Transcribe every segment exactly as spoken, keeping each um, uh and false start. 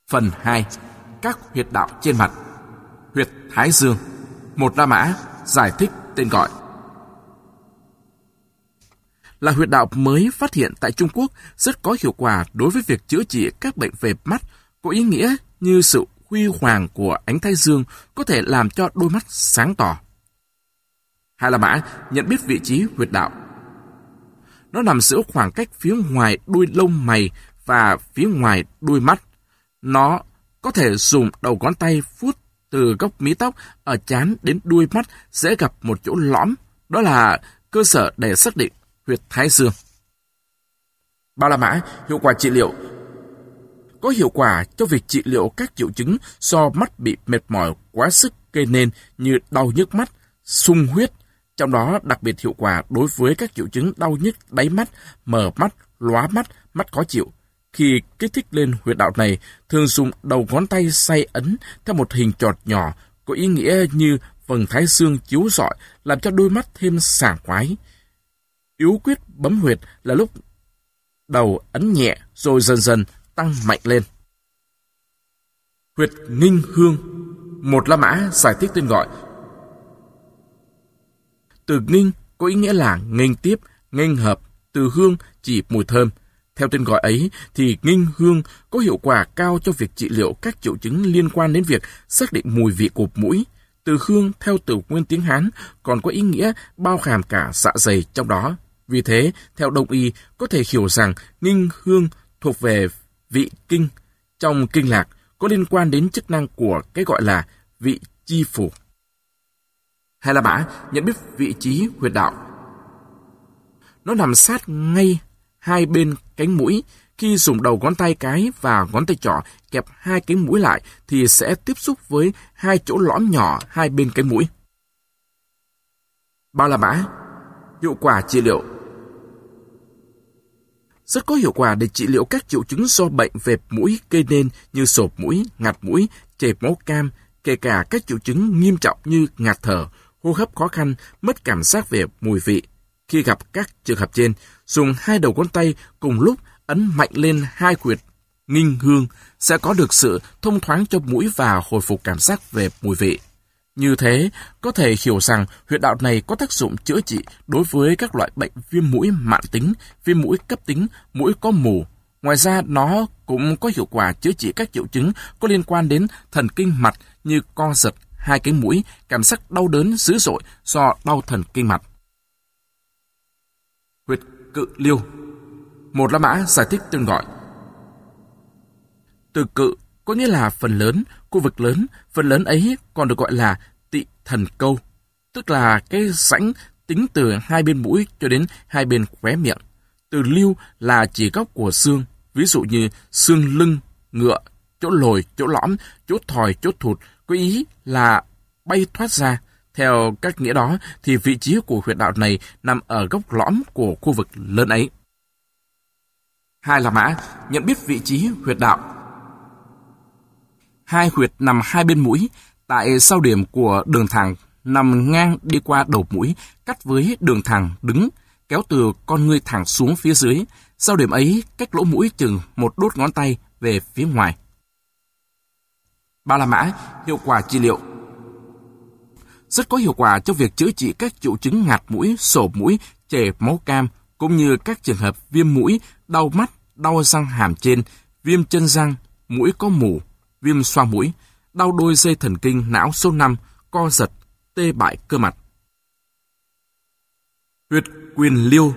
Phần hai. Các huyệt đạo trên mặt. Huyệt thái dương. Một La Mã giải thích tên gọi. Là huyệt đạo mới phát hiện tại Trung Quốc, rất có hiệu quả đối với việc chữa trị các bệnh về mắt, có ý nghĩa như sự huy hoàng của ánh thái dương có thể làm cho đôi mắt sáng tỏ. Hai La Mã nhận biết vị trí huyệt đạo. Nó nằm giữa khoảng cách phía ngoài đuôi lông mày và phía ngoài đuôi mắt. Nó có thể dùng đầu ngón tay vuốt từ gốc mí tóc ở trán đến đuôi mắt sẽ gặp một chỗ lõm. Đó là cơ sở để xác định huyệt thái dương. Ba La Mã hiệu quả trị liệu. Có hiệu quả cho việc trị liệu các triệu chứng do mắt bị mệt mỏi quá sức gây nên như đau nhức mắt, sung huyết, trong đó đặc biệt hiệu quả đối với các triệu chứng đau nhức đáy mắt, mờ mắt, lóa mắt, mắt khó chịu. Khi kích thích lên huyệt đạo này, thường dùng đầu ngón tay xoay ấn theo một hình tròn nhỏ, có ý nghĩa như vầng thái dương chiếu rọi, làm cho đôi mắt thêm sảng khoái. Yếu quyết bấm huyệt là lúc đầu ấn nhẹ rồi dần dần tăng mạnh lên. Huyệt nghinh hương. Một La Mã giải thích tên gọi. Từ nghinh có ý nghĩa là nghênh tiếp, nghênh hợp, từ hương chỉ mùi thơm. Theo tên gọi ấy thì nghinh hương có hiệu quả cao cho việc trị liệu các triệu chứng liên quan đến việc xác định mùi vị của mũi. Từ hương theo từ nguyên tiếng Hán còn có ý nghĩa bao hàm cả dạ dày trong đó. Vì thế, theo Đông y có thể hiểu rằng nghinh hương thuộc về vị kinh. Trong kinh lạc có liên quan đến chức năng của cái gọi là vị chi phủ. Hai La Mã nhận biết vị trí huyệt đạo. Nó nằm sát ngay hai bên cánh mũi. Khi dùng đầu ngón tay cái và ngón tay trỏ kẹp hai cánh mũi lại thì sẽ tiếp xúc với hai chỗ lõm nhỏ hai bên cánh mũi. Ba La Mã hiệu quả trị liệu. Rất có hiệu quả để trị liệu các triệu chứng do bệnh về mũi gây nên như sộp mũi, ngạt mũi, chảy máu cam, kể cả các triệu chứng nghiêm trọng như ngạt thở, hô hấp khó khăn, mất cảm giác về mùi vị. Khi gặp các trường hợp trên, dùng hai đầu ngón tay cùng lúc ấn mạnh lên hai huyệt nghinh hương sẽ có được sự thông thoáng cho mũi và hồi phục cảm giác về mùi vị. Như thế, có thể hiểu rằng huyệt đạo này có tác dụng chữa trị đối với các loại bệnh viêm mũi mãn tính, viêm mũi cấp tính, mũi có mù. Ngoài ra, nó cũng có hiệu quả chữa trị các triệu chứng có liên quan đến thần kinh mặt như co giật hai cánh mũi, cảm giác đau đớn dữ dội do đau thần kinh mặt. Huyệt cự liêu. Một La Mã giải thích tên gọi. Từ cự có nghĩa là phần lớn, khu vực lớn, phần lớn ấy còn được gọi là tị thần câu, tức là cái rãnh tính từ hai bên mũi cho đến hai bên khóe miệng. Từ liêu là chỉ góc của xương, ví dụ như xương lưng, ngựa, chỗ lồi, chỗ lõm, chỗ thòi, chỗ thụt, có ý là bay thoát ra. Theo các nghĩa đó thì vị trí của huyệt đạo này nằm ở góc lõm của khu vực lớn ấy. Hai La Mã nhận biết vị trí huyệt đạo. Hai huyệt nằm hai bên mũi, tại sao điểm của đường thẳng nằm ngang đi qua đầu mũi, cắt với đường thẳng đứng, kéo từ con ngươi thẳng xuống phía dưới. Sao điểm ấy cách lỗ mũi chừng một đốt ngón tay về phía ngoài. Ba La Mã hiệu quả trị liệu. Rất có hiệu quả cho việc chữa trị các triệu chứng ngạt mũi, sổ mũi, chảy máu cam, cũng như các trường hợp viêm mũi, đau mắt, đau răng hàm trên, viêm chân răng, mũi có mù, viêm xoang mũi, đau đôi dây thần kinh não số năm, co giật, tê bại cơ mặt. Huyệt quyền liêu.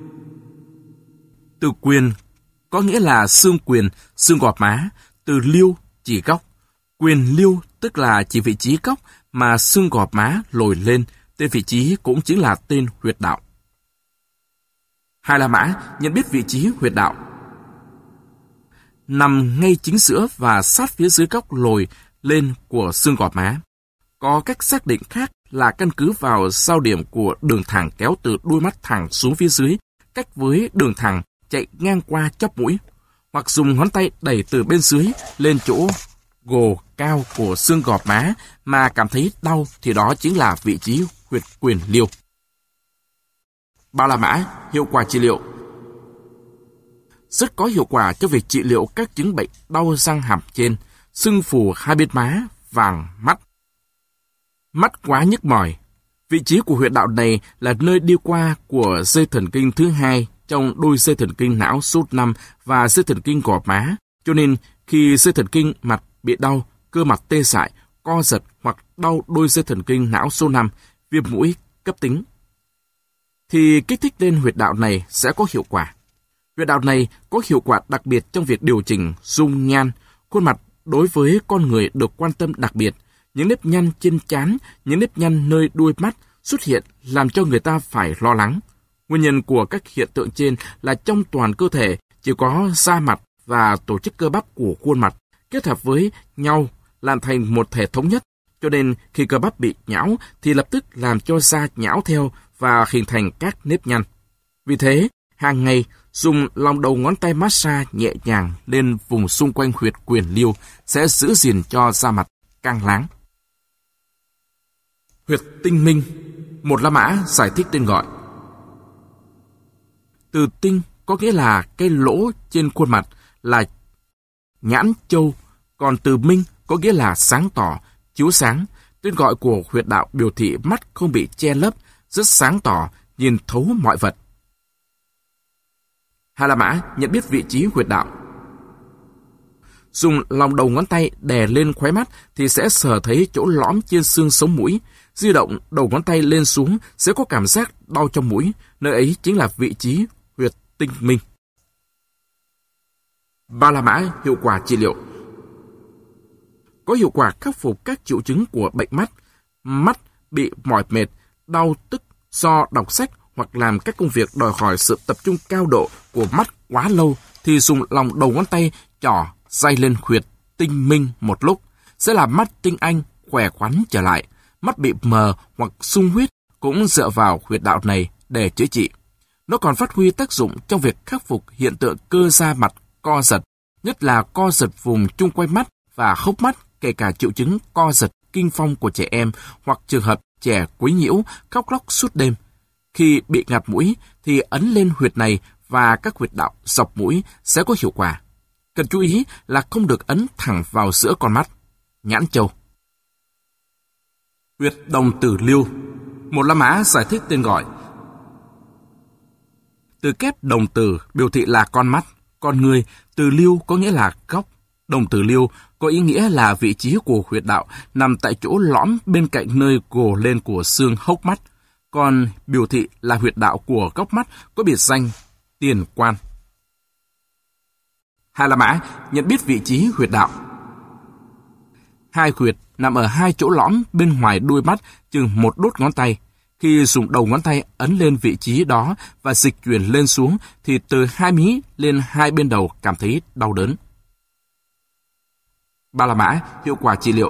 Từ quyền có nghĩa là xương quyền, xương gò má, từ liêu chỉ góc. Quyền liêu tức là chỉ vị trí góc mà xương gò má lồi lên, tên vị trí cũng chính là tên huyệt đạo. Hai La Mã nhận biết vị trí huyệt đạo. Nằm ngay chính giữa và sát phía dưới góc lồi lên của xương gò má. Có cách xác định khác là căn cứ vào giao điểm của đường thẳng kéo từ đuôi mắt thẳng xuống phía dưới, cách với đường thẳng chạy ngang qua chóp mũi, hoặc dùng ngón tay đẩy từ bên dưới lên chỗ gồ cao của xương gò má mà cảm thấy đau thì đó chính là vị trí huyệt quyền liêu. Ba La Mã hiệu quả trị liệu. rất có hiệu quả cho việc trị liệu các chứng bệnh đau răng hàm trên, sưng phù hai bên má, vàng mắt. Mắt quá nhức mỏi. Vị trí của huyệt đạo này là nơi đi qua của dây thần kinh thứ hai trong đôi dây thần kinh não số năm và dây thần kinh gò má, cho nên khi dây thần kinh mặt bị đau, cơ mặt tê dại, co giật hoặc đau đôi dây thần kinh não số năm, viêm mũi cấp tính, thì kích thích lên huyệt đạo này sẽ có hiệu quả. Huyệt đạo này có hiệu quả đặc biệt trong việc điều chỉnh dung nhan, khuôn mặt đối với con người được quan tâm đặc biệt. Những nếp nhăn trên trán, những nếp nhăn nơi đuôi mắt xuất hiện làm cho người ta phải lo lắng. Nguyên nhân của các hiện tượng trên là trong toàn cơ thể chỉ có da mặt và tổ chức cơ bắp của khuôn mặt kết hợp với nhau làm thành một thể thống nhất, cho nên khi cơ bắp bị nhão thì lập tức làm cho da nhão theo và hình thành các nếp nhăn. Vì thế, hàng ngày dùng lòng đầu ngón tay massage nhẹ nhàng lên vùng xung quanh huyệt quyền liêu sẽ giữ gìn cho da mặt căng láng. Huyệt tinh minh, một La Mã giải thích tên gọi. Từ tinh có nghĩa là cái lỗ trên khuôn mặt là nhãn châu, còn từ minh có nghĩa là sáng tỏ, chiếu sáng. Tên gọi của huyệt đạo biểu thị mắt không bị che lấp, rất sáng tỏ, nhìn thấu mọi vật. Hai La Mã nhận biết vị trí huyệt đạo. Dùng lòng đầu ngón tay đè lên khóe mắt thì sẽ sờ thấy chỗ lõm trên xương sống mũi. Di động đầu ngón tay lên xuống sẽ có cảm giác đau trong mũi, nơi ấy chính là vị trí huyệt tinh minh. Ba La Mã hiệu quả trị liệu. Có hiệu quả khắc phục các triệu chứng của bệnh mắt. Mắt bị mỏi mệt, đau tức do đọc sách hoặc làm các công việc đòi hỏi sự tập trung cao độ của mắt quá lâu thì dùng lòng đầu ngón tay trỏ day lên huyệt tinh minh một lúc sẽ làm mắt tinh anh khỏe khoắn trở lại. Mắt bị mờ hoặc sung huyết cũng dựa vào huyệt đạo này để chữa trị. Nó còn phát huy tác dụng trong việc khắc phục hiện tượng cơ da mặt co giật, nhất là co giật vùng chung quanh mắt và hốc mắt, kể cả triệu chứng co giật kinh phong của trẻ em hoặc trường hợp trẻ quấy nhiễu, khóc lóc suốt đêm. Khi bị ngạt mũi thì ấn lên huyệt này và các huyệt đạo dọc mũi sẽ có hiệu quả. Cần chú ý là không được ấn thẳng vào giữa con mắt. Nhãn châu. Huyệt đồng tử liêu, một La Mã giải thích tên gọi. Từ kép đồng tử biểu thị là con mắt, con người, từ liêu có nghĩa là góc. Đồng tử liêu có ý nghĩa là vị trí của huyệt đạo nằm tại chỗ lõm bên cạnh nơi gồ lên của xương hốc mắt, còn biểu thị là huyệt đạo của góc mắt có biệt danh tiền quan. Hai La Mã nhận biết vị trí huyệt đạo. Hai huyệt nằm ở hai chỗ lõm bên ngoài đuôi mắt chừng một đốt ngón tay. Khi dùng đầu ngón tay ấn lên vị trí đó và dịch chuyển lên xuống thì từ hai mí lên hai bên đầu cảm thấy đau đớn. Ba La Mã hiệu quả trị liệu.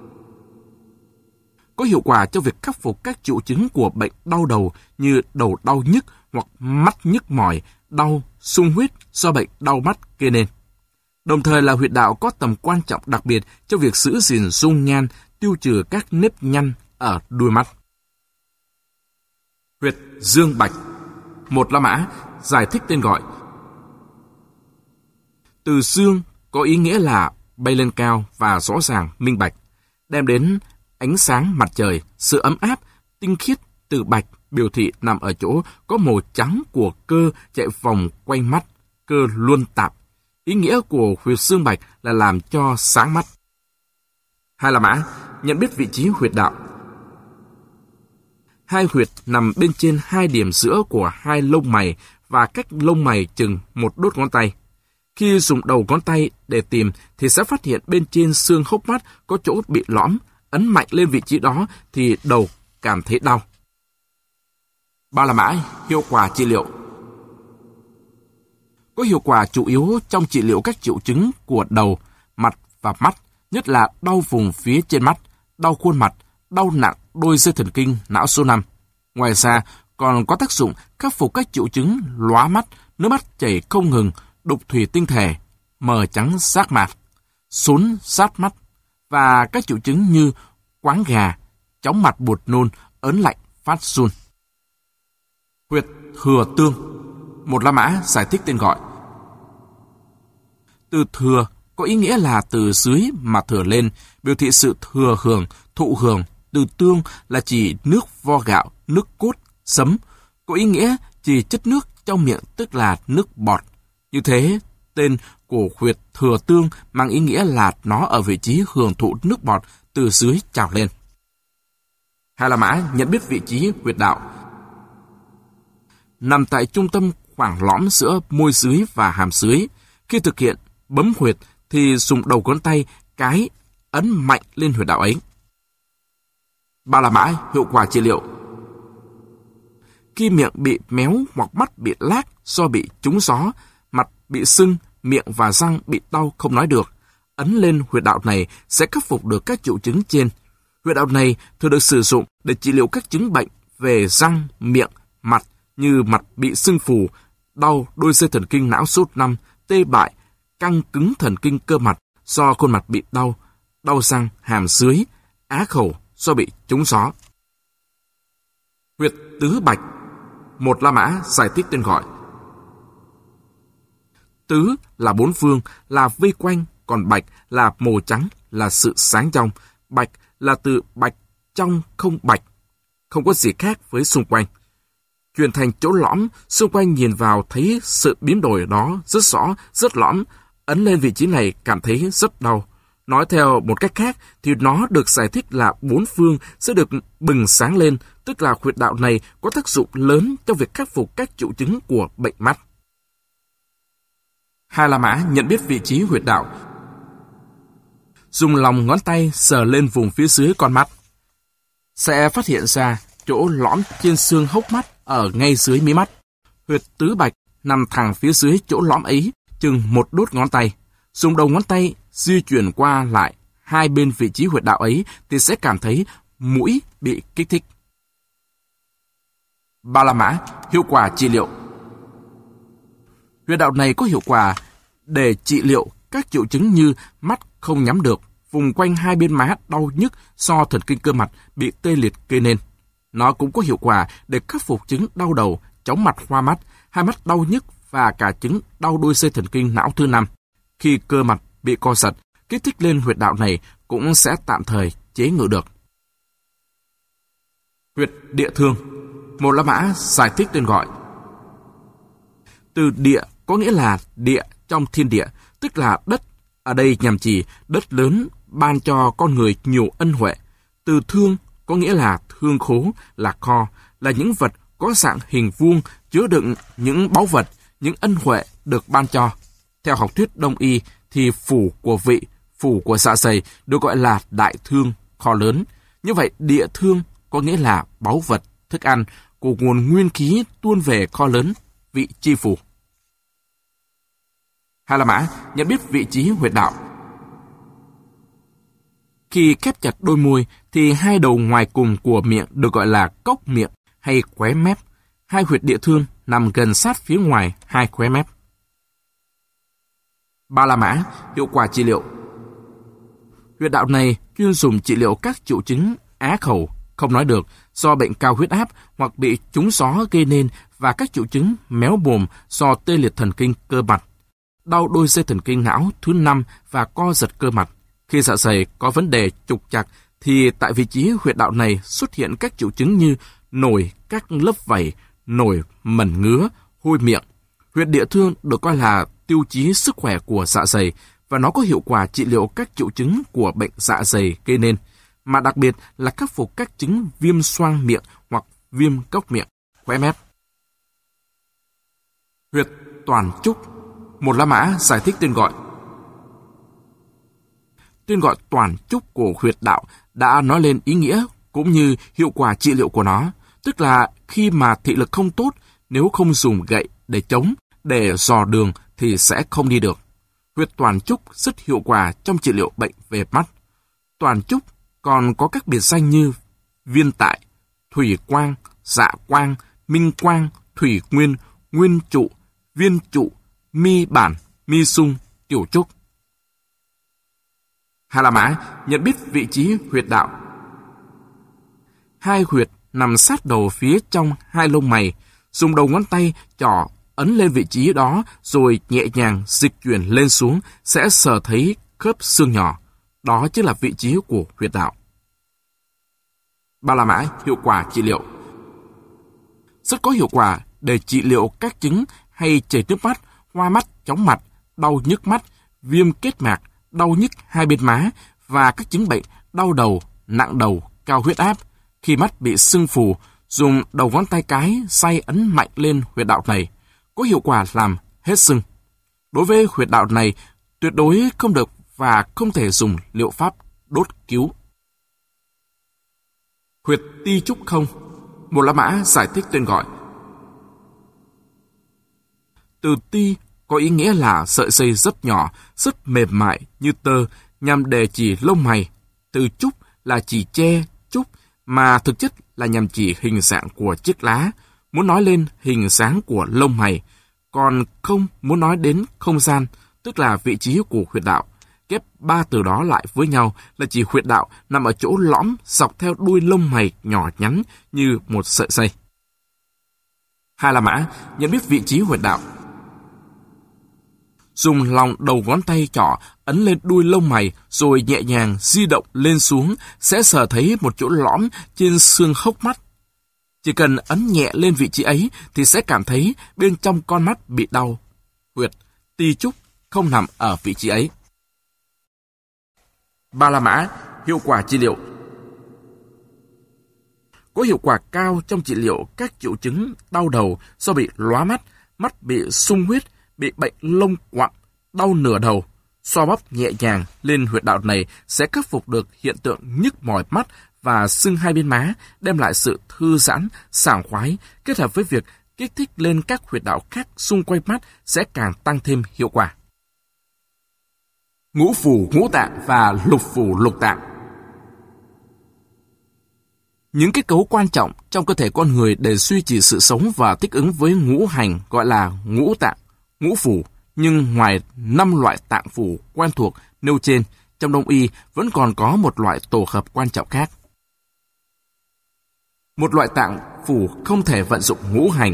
Có hiệu quả cho việc khắc phục các triệu chứng của bệnh đau đầu như đầu đau nhức hoặc mắt nhức mỏi, đau, sung huyết do bệnh đau mắt gây nên. Đồng thời là huyệt đạo có tầm quan trọng đặc biệt trong việc giữ gìn dung nhan, tiêu trừ các nếp nhăn ở đuôi mắt. Huyệt dương bạch, một La Mã giải thích tên gọi. Từ dương có ý nghĩa là bay lên cao và rõ ràng, minh bạch, đem đến ánh sáng mặt trời, sự ấm áp, tinh khiết. Từ bạch biểu thị nằm ở chỗ có màu trắng của cơ chạy vòng quanh mắt, cơ luân tạp. Ý nghĩa của huyệt dương bạch là làm cho sáng mắt. Hai La Mã nhận biết vị trí huyệt đạo. Hai huyệt nằm bên trên hai điểm giữa của hai lông mày và cách lông mày chừng một đốt ngón tay. Khi dùng đầu ngón tay để tìm thì sẽ phát hiện bên trên xương hốc mắt có chỗ bị lõm, ấn mạnh lên vị trí đó thì đầu cảm thấy đau. Ba La Mã hiệu quả trị liệu. Có hiệu quả chủ yếu trong trị liệu các triệu chứng của đầu, mặt và mắt, nhất là đau vùng phía trên mắt, đau khuôn mặt, đau nặng đôi dây thần kinh não số năm. Ngoài ra, còn có tác dụng khắc phục các triệu chứng lóa mắt, nước mắt chảy không ngừng, đục thủy tinh thể, mờ trắng giác mạc, sốn sát mắt và các triệu chứng như quáng gà, chóng mặt buột nôn, ớn lạnh, phát run. Huyệt thừa tương, một La Mã giải thích tên gọi. Từ thừa có ý nghĩa là từ dưới mà thừa lên, biểu thị sự thừa hưởng, thụ hưởng. Từ tương là chỉ nước vo gạo, nước cốt, sấm, có ý nghĩa chỉ chất nước trong miệng, tức là nước bọt. Như thế, tên của huyệt thừa tương mang ý nghĩa là nó ở vị trí hưởng thụ nước bọt từ dưới trào lên. Hai La Mã nhận biết vị trí huyệt đạo. Nằm tại trung tâm khoảng lõm giữa môi dưới và hàm dưới. Khi thực hiện bấm huyệt thì dùng đầu ngón tay cái ấn mạnh lên huyệt đạo ấy. Ba La Mã hiệu quả trị liệu. Khi miệng bị méo hoặc mắt bị lác do bị trúng gió, mặt bị sưng, miệng và răng bị đau không nói được, ấn lên huyệt đạo này sẽ khắc phục được các triệu chứng trên. Huyệt đạo này thường được sử dụng để trị liệu các chứng bệnh về răng, miệng, mặt như mặt bị sưng phù, đau đôi dây thần kinh não sút năm, tê bại, căng cứng thần kinh cơ mặt do khuôn mặt bị đau, đau răng, hàm dưới, á khẩu do bị trúng gió. Huyệt tứ bạch. Một La Mã giải thích tên gọi. Tứ là bốn phương, là vây quanh, còn bạch là màu trắng, là sự sáng trong. Bạch là từ bạch trong không bạch, không có gì khác với xung quanh. Chuyển thành chỗ lõm, xung quanh nhìn vào thấy sự biến đổi đó rất rõ, rất lõm. Ấn lên vị trí này cảm thấy rất đau. Nói theo một cách khác thì nó được giải thích là bốn phương sẽ được bừng sáng lên, tức là huyệt đạo này có tác dụng lớn trong việc khắc phục các triệu chứng của bệnh mắt. Hai La Mã nhận biết vị trí huyệt đạo. Dùng lòng ngón tay sờ lên vùng phía dưới con mắt, sẽ phát hiện ra chỗ lõm trên xương hốc mắt ở ngay dưới mí mắt. Huyệt tứ bạch nằm thẳng phía dưới chỗ lõm ấy, chừng một đốt ngón tay. Dùng đầu ngón tay di chuyển qua lại hai bên vị trí huyệt đạo ấy thì sẽ cảm thấy mũi bị kích thích. Ba La Mã hiệu quả trị liệu. Huyệt đạo này có hiệu quả để trị liệu các triệu chứng như mắt không nhắm được, vùng quanh hai bên má đau nhức do thần kinh cơ mặt bị tê liệt gây nên. Nó cũng có hiệu quả để khắc phục chứng đau đầu, chóng mặt, hoa mắt, hai mắt đau nhức và cả chứng đau đuôi dây thần kinh não thứ năm. Khi cơ mặt bị co giật, kích thích lên huyệt đạo này cũng sẽ tạm thời chế ngự được. Huyệt địa thương. Một La Mã giải thích tên gọi. Từ địa có nghĩa là địa trong thiên địa, tức là đất. Ở đây nhằm chỉ đất lớn ban cho con người nhiều ân huệ. Từ thương có nghĩa là thương khố, là kho, là những vật có dạng hình vuông chứa đựng những báu vật, những ân huệ được ban cho. Theo học thuyết Đông y thì phủ của vị, phủ của dạ dày được gọi là đại thương, kho lớn. Như vậy địa thương có nghĩa là báu vật, thức ăn của nguồn nguyên khí tuôn về kho lớn, vị chi phủ. Hai La Mã nhận biết vị trí huyệt đạo. Khi khép chặt đôi môi thì hai đầu ngoài cùng của miệng được gọi là cốc miệng hay khóe mép. Hai huyệt địa thương nằm gần sát phía ngoài hai khóe mép. Ba La Mã hiệu quả trị liệu. Huyệt đạo này chuyên dùng trị liệu các triệu chứng á khẩu, không nói được do bệnh cao huyết áp hoặc bị trúng gió gây nên và các triệu chứng méo mồm do tê liệt thần kinh cơ mặt, đau đôi dây thần kinh não thứ năm và co giật cơ mặt. Khi dạ dày có vấn đề trục trặc thì tại vị trí huyệt đạo này xuất hiện các triệu chứng như nổi các lớp vảy, nổi mẩn ngứa, hôi miệng. Huyệt địa thương được coi là tiêu chí sức khỏe của dạ dày và nó có hiệu quả trị liệu các triệu chứng của bệnh dạ dày gây nên, mà đặc biệt là khắc phục các chứng viêm xoang miệng hoặc viêm cốc miệng, khóe mép. Huyệt toàn trúc. Một La Mã giải thích tên gọi. Tên gọi toàn trúc của huyệt đạo đã nói lên ý nghĩa cũng như hiệu quả trị liệu của nó, tức là khi mà thị lực không tốt, nếu không dùng gậy để chống, để dò đường thì sẽ không đi được. Huyệt toàn trúc rất hiệu quả trong trị liệu bệnh về mắt. Toàn trúc còn có các biệt danh như viên tại, thủy quang, dạ quang, minh quang, thủy nguyên, nguyên trụ, viên trụ, mi bản, mi sung, tiểu trúc. Hai La Mã nhận biết vị trí huyệt đạo. Hai huyệt nằm sát đầu phía trong hai lông mày, dùng đầu ngón tay trỏ ấn lên vị trí đó rồi nhẹ nhàng dịch chuyển lên xuống sẽ sờ thấy khớp xương nhỏ. Đó chính là vị trí của huyệt đạo. Ba la mã hiệu quả trị liệu. Rất có hiệu quả để trị liệu các chứng hay chảy nước mắt, hoa mắt, chóng mặt, đau nhức mắt, viêm kết mạc, đau nhức hai bên má và các chứng bệnh đau đầu, nặng đầu, cao huyết áp. Khi mắt bị sưng phù, dùng đầu ngón tay cái xoay ấn mạnh lên huyệt đạo này, có hiệu quả làm hết sưng. Đối với huyệt đạo này, tuyệt đối không được và không thể dùng liệu pháp đốt cứu. Huyệt ti trúc không. Một La Mã giải thích tên gọi. Từ ti có ý nghĩa là sợi dây rất nhỏ, rất mềm mại như tơ, nhằm để chỉ lông mày. Từ trúc là chỉ tre, trúc, mà thực chất là nhằm chỉ hình dạng của chiếc lá, muốn nói lên hình dáng của lông mày, còn không muốn nói đến không gian, tức là vị trí của huyệt đạo. Ghép ba từ đó lại với nhau là chỉ huyệt đạo nằm ở chỗ lõm dọc theo đuôi lông mày nhỏ nhắn như một sợi dây. Hai La Mã nhận biết vị trí huyệt đạo. Dùng lòng đầu ngón tay trỏ ấn lên đuôi lông mày rồi nhẹ nhàng di động lên xuống sẽ sờ thấy một chỗ lõm trên xương hốc mắt. Chỉ cần ấn nhẹ lên vị trí ấy thì sẽ cảm thấy bên trong con mắt bị đau. Huyệt ti trúc không nằm ở vị trí ấy. Ba La Mã hiệu quả trị liệu. Có hiệu quả cao trong trị liệu các triệu chứng đau đầu do bị lóa mắt, mắt bị sung huyết, bị bệnh lông quặn, đau nửa đầu. Xoa bóp nhẹ nhàng lên huyệt đạo này sẽ khắc phục được hiện tượng nhức mỏi mắt và sưng hai bên má, đem lại sự thư giãn, sảng khoái, kết hợp với việc kích thích lên các huyệt đạo khác xung quanh mắt sẽ càng tăng thêm hiệu quả. Ngũ phủ ngũ tạng và lục phủ lục tạng. Những kết cấu quan trọng trong cơ thể con người để duy trì sự sống và thích ứng với ngũ hành gọi là ngũ tạng, ngũ phủ, nhưng ngoài năm loại tạng phủ quen thuộc nêu trên, trong Đông y vẫn còn có một loại tổ hợp quan trọng khác. Một loại tạng phủ không thể vận dụng ngũ hành,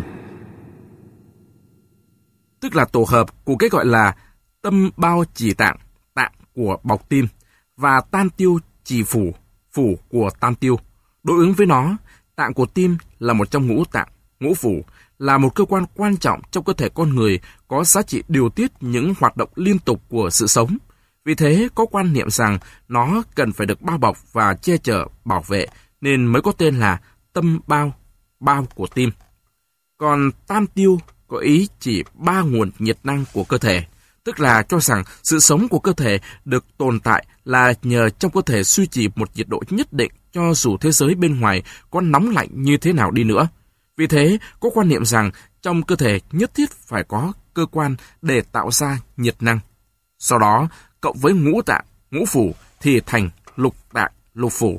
tức là tổ hợp của cái gọi là tâm bao trì tạng, tạng của bọc tim, và tan tiêu trì phủ, phủ của tan tiêu. Đối ứng với nó, tạng của tim là một trong ngũ tạng, ngũ phủ, là một cơ quan quan trọng trong cơ thể con người, có giá trị điều tiết những hoạt động liên tục của sự sống. Vì thế, có quan niệm rằng nó cần phải được bao bọc và che chở, bảo vệ, nên mới có tên là tâm bao, bao của tim. Còn tan tiêu có ý chỉ ba nguồn nhiệt năng của cơ thể, tức là cho rằng sự sống của cơ thể được tồn tại là nhờ trong cơ thể duy trì một nhiệt độ nhất định cho dù thế giới bên ngoài có nóng lạnh như thế nào đi nữa. Vì thế, có quan niệm rằng trong cơ thể nhất thiết phải có cơ quan để tạo ra nhiệt năng. Sau đó, cộng với ngũ tạng, ngũ phủ thì thành lục tạng, lục phủ.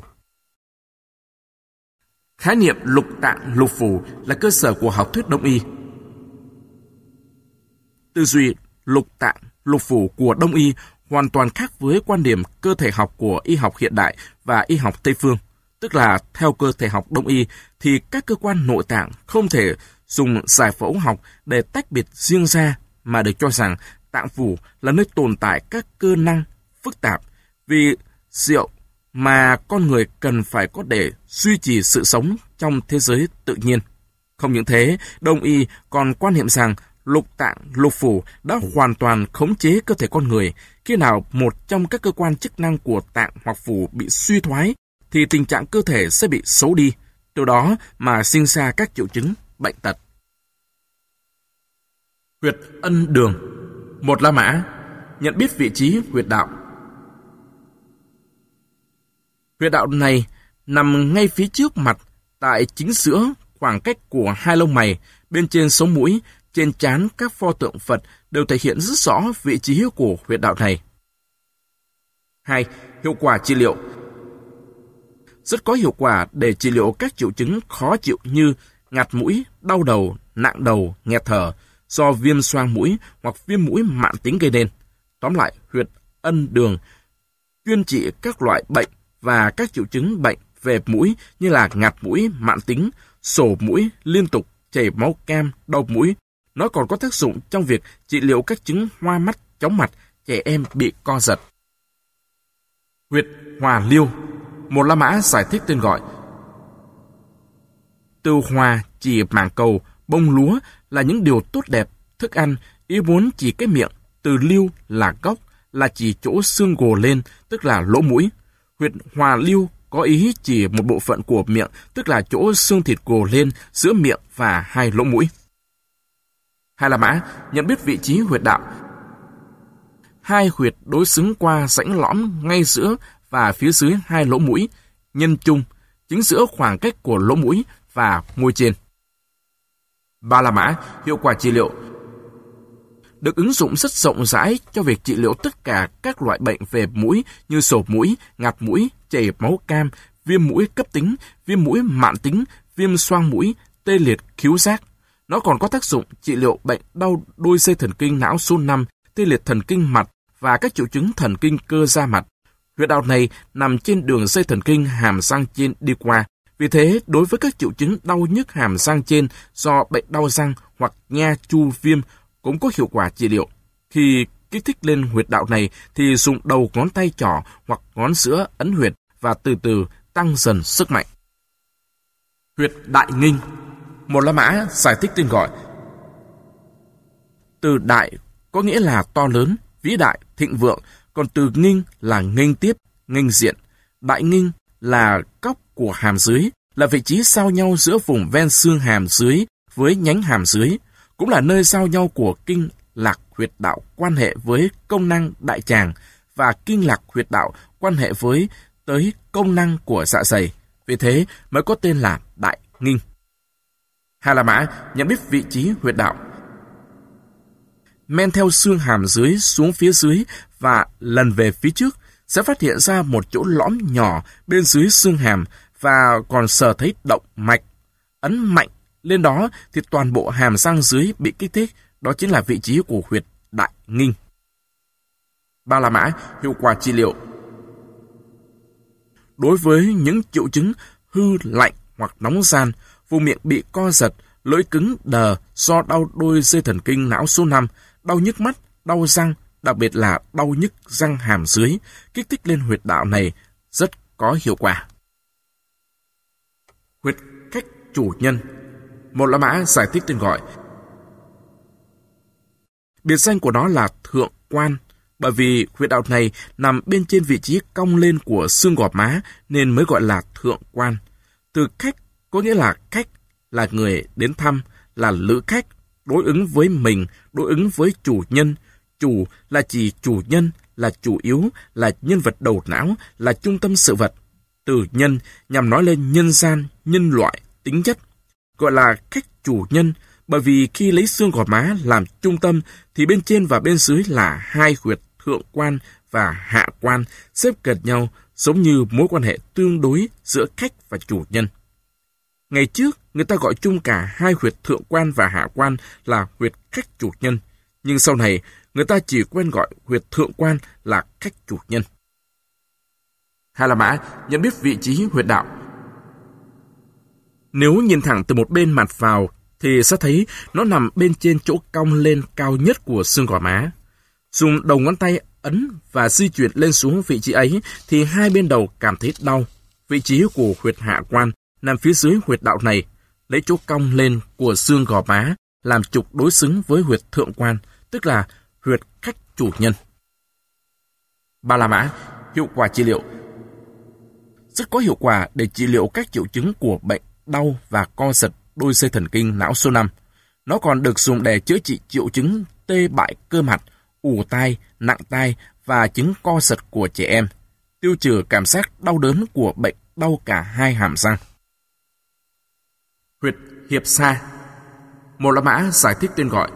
Khái niệm lục tạng, lục phủ là cơ sở của học thuyết Đông y. Tư duy lục tạng, lục phủ của Đông y hoàn toàn khác với quan điểm cơ thể học của y học hiện đại và y học Tây phương. Tức là theo cơ thể học Đông y thì các cơ quan nội tạng không thể dùng giải phẫu học để tách biệt riêng ra, mà được cho rằng tạng phủ là nơi tồn tại các cơ năng phức tạp, vì diệu mà con người cần phải có để duy trì sự sống trong thế giới tự nhiên. Không những thế, Đông y còn quan niệm rằng lục tạng, lục phủ đã hoàn toàn khống chế cơ thể con người. Khi nào một trong các cơ quan chức năng của tạng hoặc phủ bị suy thoái, thì tình trạng cơ thể sẽ bị xấu đi, từ đó mà sinh ra các triệu chứng bệnh tật. Huyệt ân đường. Một La Mã nhận biết vị trí huyệt đạo. Huyệt đạo này nằm ngay phía trước mặt, tại chính giữa khoảng cách của hai lông mày, bên trên sống mũi, trên trán các pho tượng Phật đều thể hiện rất rõ vị trí của huyệt đạo này. Hai. Hiệu quả trị liệu. Rất có hiệu quả để trị liệu các triệu chứng khó chịu như ngạt mũi, đau đầu, nặng đầu, nghẹt thở do viêm xoang mũi hoặc viêm mũi mãn tính gây nên. Tóm lại, huyệt ân đường chuyên trị các loại bệnh và các triệu chứng bệnh về mũi như là ngạt mũi mãn tính, sổ mũi liên tục, chảy máu cam, đau mũi, Nó còn có tác dụng trong việc trị liệu các chứng hoa mắt, chóng mặt, trẻ em bị co giật. Huyệt hòa liêu, một La Mã giải thích tên gọi. Từ hòa chỉ mảng cầu, bông lúa là những điều tốt đẹp, thức ăn, ý muốn chỉ cái miệng, từ liêu là gốc, là chỉ chỗ xương gồ lên, tức là lỗ mũi. Huyệt hòa liêu có ý chỉ một bộ phận của miệng, tức là chỗ xương thịt gồ lên giữa miệng và hai lỗ mũi. Hai La Mã nhận biết vị trí huyệt đạo. Hai huyệt đối xứng qua rãnh lõm ngay giữa và phía dưới hai lỗ mũi, nhân chung, chính giữa khoảng cách của lỗ mũi và môi trên. Ba La Mã hiệu quả trị liệu được ứng dụng rất rộng rãi cho việc trị liệu tất cả các loại bệnh về mũi như sổ mũi, ngạt mũi, chảy máu cam, viêm mũi cấp tính, viêm mũi mạn tính, viêm xoang mũi, tê liệt khứu giác. Nó còn có tác dụng trị liệu bệnh đau đôi dây thần kinh não số năm, tê liệt thần kinh mặt và các triệu chứng thần kinh cơ da mặt. Huyệt đạo này nằm trên đường dây thần kinh hàm răng trên đi qua. Vì thế, đối với các triệu chứng đau nhức hàm răng trên do bệnh đau răng hoặc nha chu viêm cũng có hiệu quả trị liệu. Khi kích thích lên huyệt đạo này thì dùng đầu ngón tay trỏ hoặc ngón giữa ấn huyệt và từ từ tăng dần sức mạnh. Huyệt đại nghinh, một La Mã giải thích tên gọi. Từ đại có nghĩa là to lớn, vĩ đại, thịnh vượng, còn từ nghinh là nghênh tiếp, nghênh diện. Đại nghinh là góc của hàm dưới, là vị trí giao nhau giữa vùng ven xương hàm dưới với nhánh hàm dưới, cũng là nơi giao nhau của kinh lạc huyệt đạo quan hệ với công năng đại tràng và kinh lạc huyệt đạo quan hệ với tới công năng của dạ dày. Vì thế mới có tên là đại nghinh. Hai La Mã nhận biết vị trí huyệt đạo. Men theo xương hàm dưới xuống phía dưới và lần về phía trước sẽ phát hiện ra một chỗ lõm nhỏ bên dưới xương hàm và còn sờ thấy động mạch. Ấn mạnh lên đó thì toàn bộ hàm răng dưới bị kích thích, đó chính là vị trí của huyệt đại nghinh. Ba La Mã hiệu quả trị liệu. Đối với những triệu chứng hư lạnh hoặc nóng ran, vùng miệng bị co giật, lưỡi cứng đờ do đau đôi dây thần kinh não số năm, đau nhức mắt, đau răng, đặc biệt là đau nhức răng hàm dưới, kích thích lên huyệt đạo này rất có hiệu quả. Huyệt khách chủ nhân, một La Mã giải thích tên gọi. Biệt danh của nó là thượng quan, bởi vì huyệt đạo này nằm bên trên vị trí cong lên của xương gò má nên mới gọi là thượng quan. Từ khách có nghĩa là khách, là người đến thăm, là lữ khách, đối ứng với mình, đối ứng với chủ nhân. Chủ là chỉ chủ nhân, là chủ yếu, là nhân vật đầu não, là trung tâm sự vật. Từ nhân nhằm nói lên nhân gian, nhân loại, tính chất. Gọi là khách chủ nhân, bởi vì khi lấy xương gò má làm trung tâm thì bên trên và bên dưới là hai huyệt thượng quan và hạ quan xếp gần nhau, giống như mối quan hệ tương đối giữa khách và chủ nhân. Ngày trước, người ta gọi chung cả hai huyệt thượng quan và hạ quan là huyệt khách chủ nhân, nhưng sau này, người ta chỉ quen gọi huyệt thượng quan là khách chủ nhân. Hai La Mã nhận biết vị trí huyệt đạo. Nếu nhìn thẳng từ một bên mặt vào, thì sẽ thấy nó nằm bên trên chỗ cong lên cao nhất của xương gò má. Dùng đầu ngón tay ấn và di chuyển lên xuống vị trí ấy, thì hai bên đầu cảm thấy đau. Vị trí của huyệt hạ quan nằm phía dưới huyệt đạo này, lấy chỗ cong lên của xương gò má làm trục đối xứng với huyệt thượng quan, tức là huyệt khách chủ nhân. Ba La Mã hiệu quả trị liệu. Rất có hiệu quả để trị liệu các triệu chứng của bệnh đau và co giật đôi dây thần kinh não số năm. Nó còn được dùng để chữa trị triệu chứng tê bại cơ mặt, ù tai, nặng tai và chứng co giật của trẻ em, tiêu trừ cảm giác đau đớn của bệnh đau cả hai hàm răng. Huyệt hiệp sa, một La Mã giải thích tên gọi.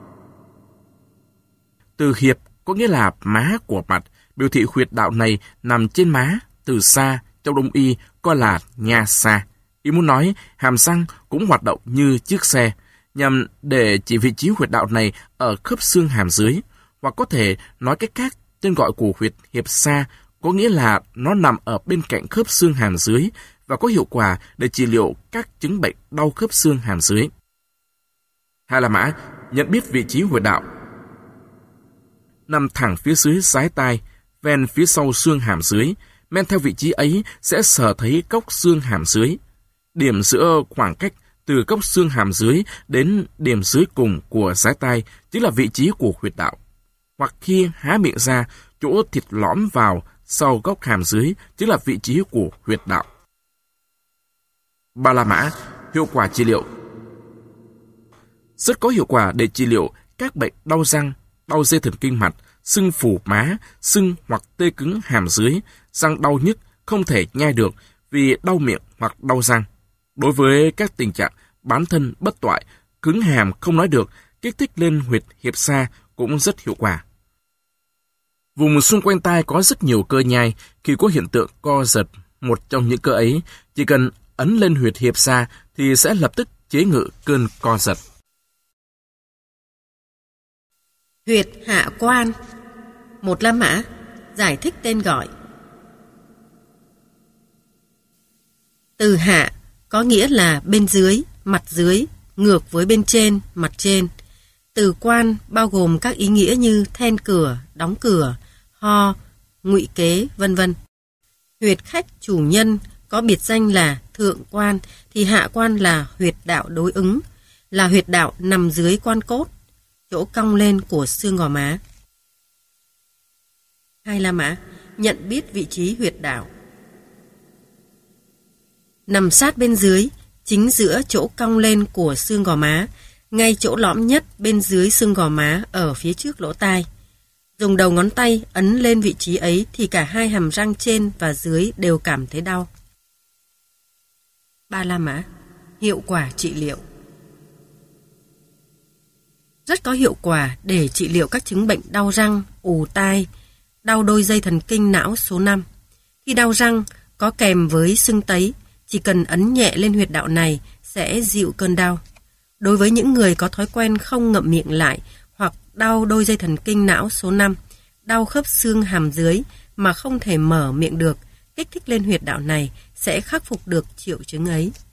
Từ hiệp có nghĩa là má của mặt, biểu thị huyệt đạo này nằm trên má. Từ xa, trong Đông y coi là nha sa. Ý muốn nói, hàm răng cũng hoạt động như chiếc xe, nhằm để chỉ vị trí huyệt đạo này ở khớp xương hàm dưới, hoặc có thể nói cách khác, tên gọi của huyệt hiệp sa có nghĩa là nó nằm ở bên cạnh khớp xương hàm dưới và có hiệu quả để trị liệu các chứng bệnh đau khớp xương hàm dưới. Hai La Mã nhận biết vị trí huyệt đạo. Nằm thẳng phía dưới sái tai, ven phía sau xương hàm dưới, men theo vị trí ấy sẽ sờ thấy cốc xương hàm dưới. Điểm giữa khoảng cách từ cốc xương hàm dưới đến điểm dưới cùng của sái tai chính là vị trí của huyệt đạo. Hoặc khi há miệng ra, chỗ thịt lõm vào sau góc hàm dưới chính là vị trí của huyệt đạo. Ba La Mã, hiệu quả trị liệu. Rất có hiệu quả để trị liệu các bệnh đau răng, đau dây thần kinh mặt, sưng phù má, sưng hoặc tê cứng hàm dưới, răng đau nhức, không thể nhai được vì đau miệng hoặc đau răng. Đối với các tình trạng bán thân bất toại, cứng hàm không nói được, kích thích lên huyệt hiệp xa cũng rất hiệu quả. Vùng xung quanh tai có rất nhiều cơ nhai, khi có hiện tượng co giật một trong những cơ ấy, chỉ cần ấn lên huyệt hiệp xa thì sẽ lập tức chế ngự cơn co giật. Huyệt hạ quan. Một La Mã giải thích tên gọi. Từ hạ có nghĩa là bên dưới, mặt dưới, ngược với bên trên, mặt trên. Từ quan bao gồm các ý nghĩa như then cửa, đóng cửa, ho, ngụy kế, vân vân. Huyệt khách chủ nhân có biệt danh là thượng quan, thì hạ quan là huyệt đạo đối ứng, là huyệt đạo nằm dưới quan cốt, chỗ cong lên của xương gò má. Hai La Mã nhận biết vị trí huyệt đạo. Nằm sát bên dưới, chính giữa chỗ cong lên của xương gò má, ngay chỗ lõm nhất bên dưới xương gò má ở phía trước lỗ tai. Dùng đầu ngón tay ấn lên vị trí ấy thì cả hai hàm răng trên và dưới đều cảm thấy đau. Ba La Mã, hiệu quả trị liệu. Rất có hiệu quả để trị liệu các chứng bệnh đau răng, ù tai, đau đôi dây thần kinh não số năm. Khi đau răng có kèm với sưng tấy, chỉ cần ấn nhẹ lên huyệt đạo này sẽ dịu cơn đau. Đối với những người có thói quen không ngậm miệng lại hoặc đau đôi dây thần kinh não số năm, đau khớp xương hàm dưới mà không thể mở miệng được, kích thích lên huyệt đạo này sẽ khắc phục được triệu chứng ấy.